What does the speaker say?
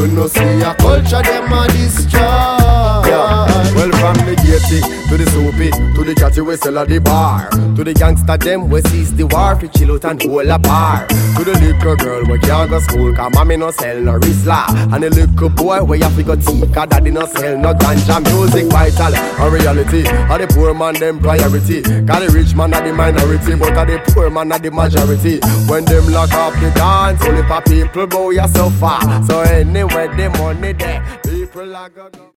You know see a culture them a destroy. Yeah. Well from the gatey to the soapy to the catty we sell at the bar, to the gangster them we seize the war fi chill out and hold a bar, to the little girl we can't go school 'cause mommy no sell no Rizla, and the little boy we have to go tea 'cause daddy no sell no ganja. Music vital a reality, and the poor man them priority, 'cause the rich man are the minority but the poor man are the majority. When them lock up the dance only for people bow you so far, so anywhere the money there people are go.